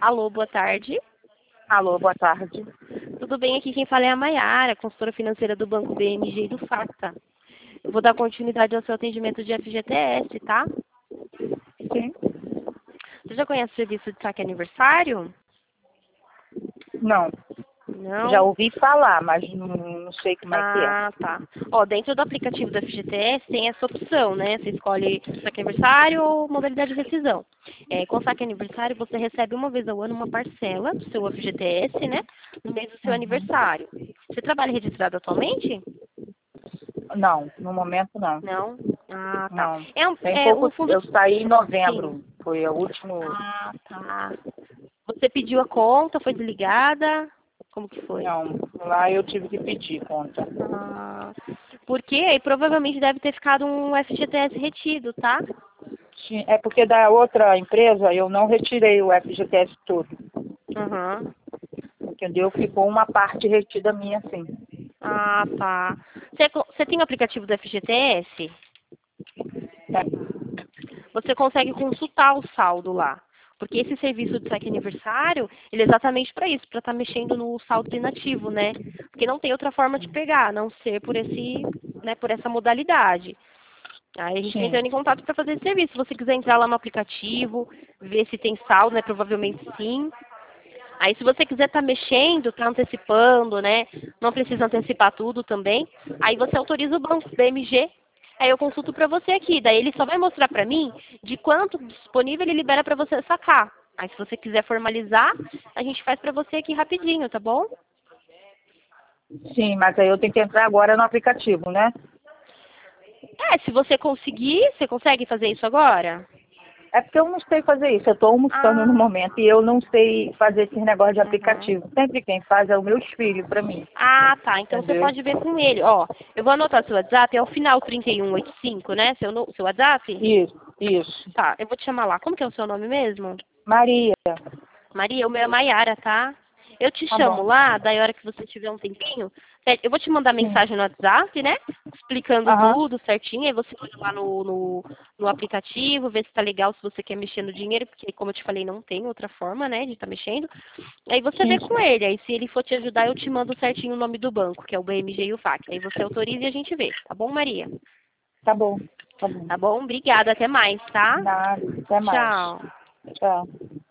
Alô, boa tarde. Alô, boa tarde. Tudo bem? Aqui quem fala é a Maiara, consultora financeira do Banco BMG e do Facta. Eu vou dar continuidade ao seu atendimento de FGTS, tá? Sim? Você já conhece o serviço de saque aniversário? Não. Já Não? ouvi falar, mas não sei como é que é. Ah, tá. Ó, dentro do aplicativo do FGTS tem essa opção, né? Você escolhe saque aniversário ou modalidade de rescisão. Com saque aniversário, você recebe uma vez ao ano uma parcela do seu FGTS, né? No mês do seu Uhum. aniversário. Você trabalha registrado atualmente? Não, no momento não. Não? Ah, tá. Não. É um, Tem é um pouco. fundo... Eu saí em Sim. novembro. Foi o último. Ah, tá. Você pediu a conta, foi desligada? Como que foi? Não. Lá eu tive que pedir conta. Ah, porque aí provavelmente deve ter ficado um FGTS retido, tá? É porque da outra empresa eu não retirei o FGTS todo. Aham. Entendeu? Ficou uma parte retida minha, sim. Ah, tá. Você tem o aplicativo do FGTS? É. Você consegue consultar o saldo lá. Porque esse serviço de saque aniversário, ele é exatamente para isso, para estar mexendo no saldo inativo, né? Porque não tem outra forma de pegar, a não ser por por essa modalidade. Aí a gente está Sim. entrando em contato para fazer esse serviço. Se você quiser entrar lá no aplicativo, ver se tem saldo, né? Provavelmente sim. Aí se você quiser estar mexendo, tá antecipando, né? Não precisa antecipar tudo também. Aí você autoriza o banco, BMG. Aí eu consulto para você aqui. Daí ele só vai mostrar para mim de quanto disponível ele libera para você sacar. Aí se você quiser formalizar, a gente faz para você aqui rapidinho, tá bom? Sim, mas aí eu tenho que entrar agora no aplicativo, né? Se você conseguir, você consegue fazer isso agora? É porque eu não sei fazer isso. Eu estou almoçando no Ah, momento e eu não sei fazer esse negócio de uhum. aplicativo. Sempre quem faz é o meu filho para mim. Ah, tá. Então você Entendeu? pode ver com ele. Ó, eu vou anotar seu WhatsApp, é o final 3185, né? Seu WhatsApp? Isso, isso. Tá, eu vou te chamar lá. Como que é o seu nome mesmo? Maria, Maria, o meu é Maiara, tá? Eu te tá chamo bom. lá, daí a hora que você tiver um tempinho, eu vou te mandar Sim. mensagem no WhatsApp, né? Explicando Aham. tudo certinho, aí você olha lá no aplicativo, vê se tá legal, se você quer mexer no dinheiro, porque como eu te falei, não tem outra forma, né, de estar mexendo. Aí você vê Sim, com sim. ele, aí se ele for te ajudar, eu te mando certinho o nome do banco, que é o BMG e o FAC. Aí você autoriza e a gente vê, tá bom, Maria? Tá bom. Tá bom. Tá bom? Obrigada, até mais, tá? Nada. Até mais. Tchau. Tchau.